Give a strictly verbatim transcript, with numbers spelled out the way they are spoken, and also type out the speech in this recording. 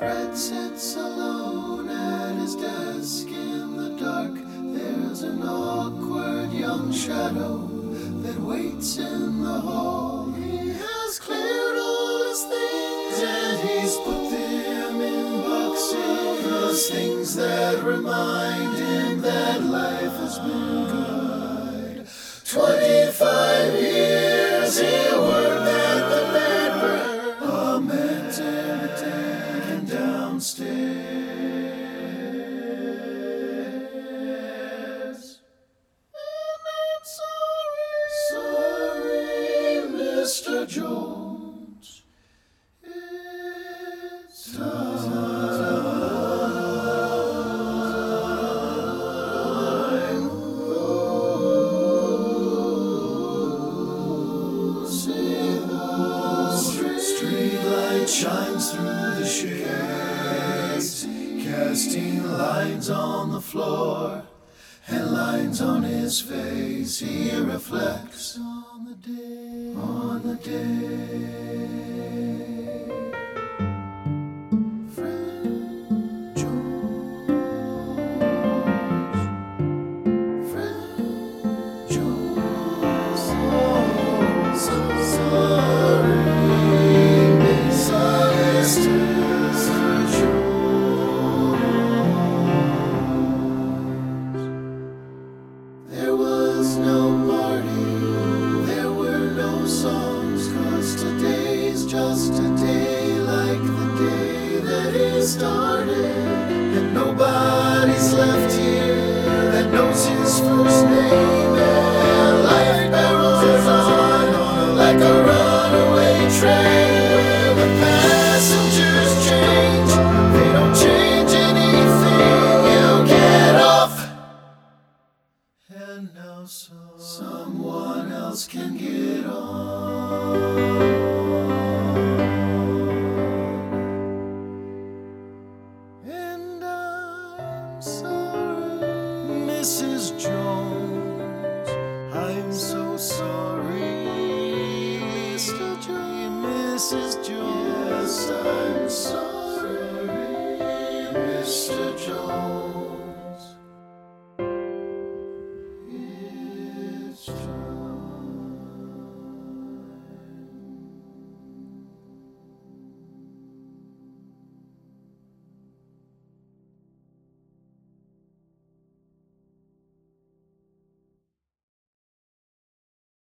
Fred sits alone at his desk in the dark. There's an awkward young shadow that waits in the hall. He has cleared all his things and he's put them in boxes. Things that remind him that life has been good. Twenty-five years he worked at the paper. A man taken downstairs. And I'm sorry, sorry, Mister Jones. It's time. Streetlight shines through the shades, casting lines on the floor and lines on his face. He reflects on the day, on the day. Fred Jones, Fred Jones, oh, so sorry. There was no party, there were no songs, 'cause today's just a day like the day that he started. And nobody's left here that knows his first name. And life barrels on like a runaway train, where the passengers change, they don't change anything. You get off, and now so someone else can get on. And I'm sorry, Missus Jones.